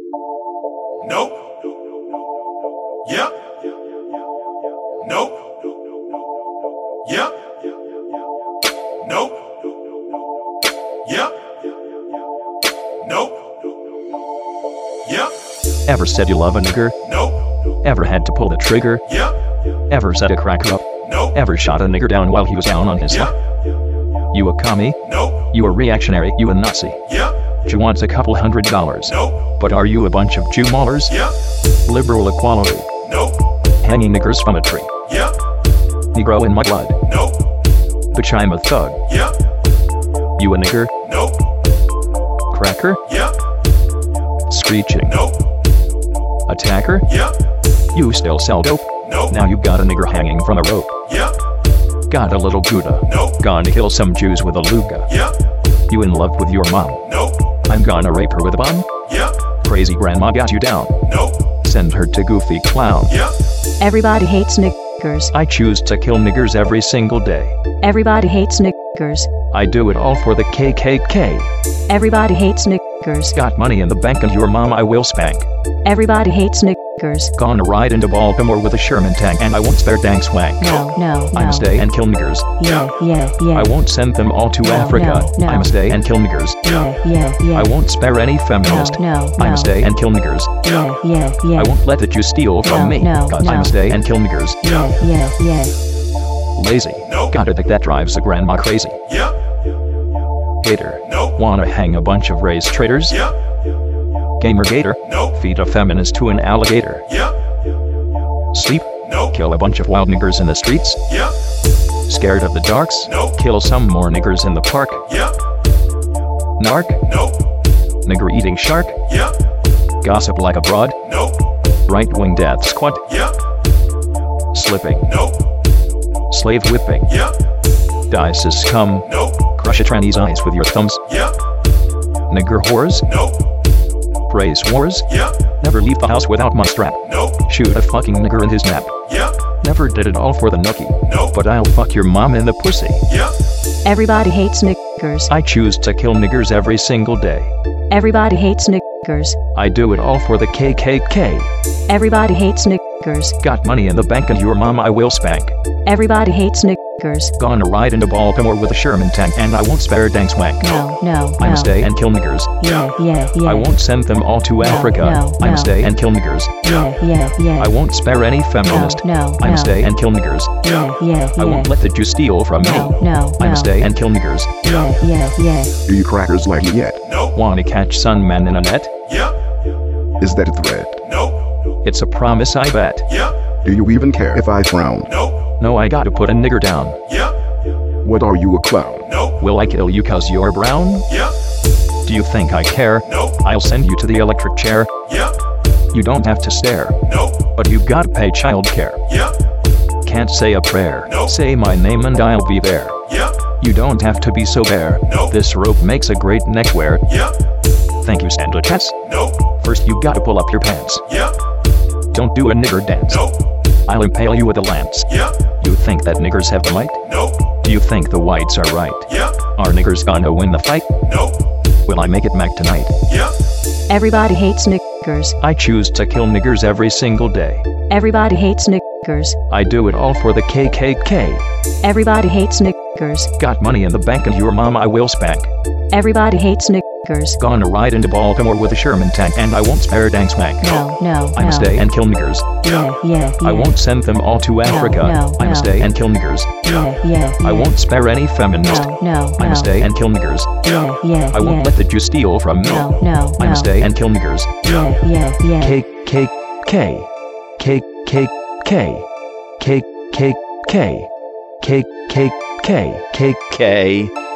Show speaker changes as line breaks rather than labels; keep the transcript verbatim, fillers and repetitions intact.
Nope. Yep. Nope. Yep. Nope. Yep. Nope. Yep.
Ever said you love a nigger?
Nope.
Ever had to pull the trigger?
Yep.
Ever set a cracker up?
Nope.
Ever shot a nigger down while he was down on his
Yep.
luck? You a commie?
Nope.
You a reactionary? You a Nazi?
Yep.
You want a couple hundred dollars?
Nope.
But are you a bunch of Jew maulers?
Yep.
Liberal equality?
Nope.
Hanging niggers from a tree?
Yep.
Negro in my blood?
Nope.
Bitch, I'm a thug.
Yep.
You a nigger?
Nope.
Cracker?
Yep.
Screeching?
Nope.
Attacker?
Yep.
You still sell dope?
Nope.
Now you got a nigger hanging from a rope.
Yep.
Got a little Gouda?
Nope.
Gonna kill some Jews with a Luga?
Yep.
You in love with your mom?
Nope.
I'm gonna rape her with a bomb?
Yep.
Crazy grandma got you down?
Nope.
Send her to Goofy Clown.
Yep.
Everybody hates niggers.
I choose to kill niggers every single day.
Everybody hates niggers.
I do it all for the K K K.
Everybody hates niggers.
Got money in the bank and your mom I will spank.
Everybody hates niggers.
Gonna ride into Baltimore with a Sherman tank and I won't spare dang swank.
No, no, no.
I'ma stay and kill niggers.
Yeah, yeah, yeah.
I won't send them all to
No,
Africa.
no, no.
I'ma stay and kill niggers.
Yeah, yeah, yeah.
I won't spare any feminist.
No, no,
I'ma
no.
stay and kill niggers.
Yeah, yeah, yeah.
I won't let the Jews steal from
No,
me.
no,
Cause
no.
I'ma stay and kill niggers.
Yeah, yeah, yeah.
Lazy.
Nope.
Got a dick that drives a grandma crazy.
Yep.
Hater.
Nope.
Wanna hang a bunch of race traitors?
Yep.
Gamer gator.
Nope.
Feed a feminist to an alligator.
Yep.
Sleep.
Nope.
Kill a bunch of wild niggers in the streets.
Yep.
Scared of the darks?
Nope.
Kill some more niggers in the park.
Yep.
Narc.
Nope.
Nigger eating shark.
Yep.
Gossip like a broad.
Nope.
Right wing death squad.
Yep.
Slipping.
Nope.
Slave whipping.
Yep.
Dice scum.
Nope.
Crush a tranny's eyes with your thumbs.
Yep.
Nigger whores.
Nope.
Praise wars.
Yep.
Never leave the house without my strap.
Nope.
Shoot a fucking nigger in his nap.
Yep.
Never did it all for the nookie.
Nope.
But I'll fuck your mom in the pussy.
Yep.
Everybody hates niggers.
I choose to kill niggers every single day.
Everybody hates niggers.
I do it all for the K K K.
Everybody hates niggers.
Got money in the bank and your mom I will spank.
Everybody hates niggers.
Gonna ride into Baltimore with a Sherman tank and I won't spare dang swank.
No, no, no.
I'ma stay and kill niggers.
Yeah, yeah, yeah.
I won't send them all to Africa.
no,
I'ma
no.
stay and kill niggers.
Yeah, yeah, yeah.
I won't spare any feminist.
No, no,
I'ma
no.
stay and kill niggers.
Yeah, yeah, yeah.
I won't let the Jews steal from
No,
me.
no,
I'ma
no.
stay and kill niggers.
Yeah, yeah, yeah.
Do you crackers like me yet?
Nope.
Wanna catch Sunman in a net?
Yep.
Is that a threat?
Nope.
It's a promise I bet.
Yep.
Do you even care if I frown?
Nope.
No, I gotta put a nigger down.
Yep.
What are you, a clown?
Nope.
Will I kill you cause you're brown?
Yep.
Do you think I care?
Nope.
I'll send you to the electric chair.
Yep.
You don't have to stare.
Nope.
But you gotta pay child care.
Yep.
Can't say a prayer.
Nope.
Say my name and I'll be there.
Yep.
You don't have to be so bare.
Nope.
This rope makes a great neckwear.
Yep.
Thank you, Santa Cats.
Nope.
First you gotta pull up your pants.
Yep.
Don't do a nigger dance.
Nope.
I'll impale you with a lance.
Yep.
You think that niggers have the might?
Nope.
Do you think the whites are right?
Yep.
Are niggers gonna win the fight?
Nope.
Will I make it Mac tonight?
Yep.
Everybody hates niggers.
I choose to kill niggers every single day.
Everybody hates niggers.
I do it all for the K K K.
Everybody hates niggers.
Got money in the bank and your mom I will spank.
Everybody hates niggers.
Gonna ride into Baltimore with a Sherman tank and I won't spare dang swank.
No, no,
I'ma
no.
stay and kill niggers.
Yeah, yeah, yeah.
I won't send them all to Africa.
no,
I'ma
no.
stay and kill niggers.
Yeah, yeah, yeah.
I won't spare any feminist.
No, no,
I'ma
no.
stay and kill niggers.
Yeah, yeah,
I won't
yeah.
let the Jews steal from me.
No, no,
I'ma
no.
stay and kill niggers.
Yeah, yeah, yeah.
K K K K K K K K K K K K K K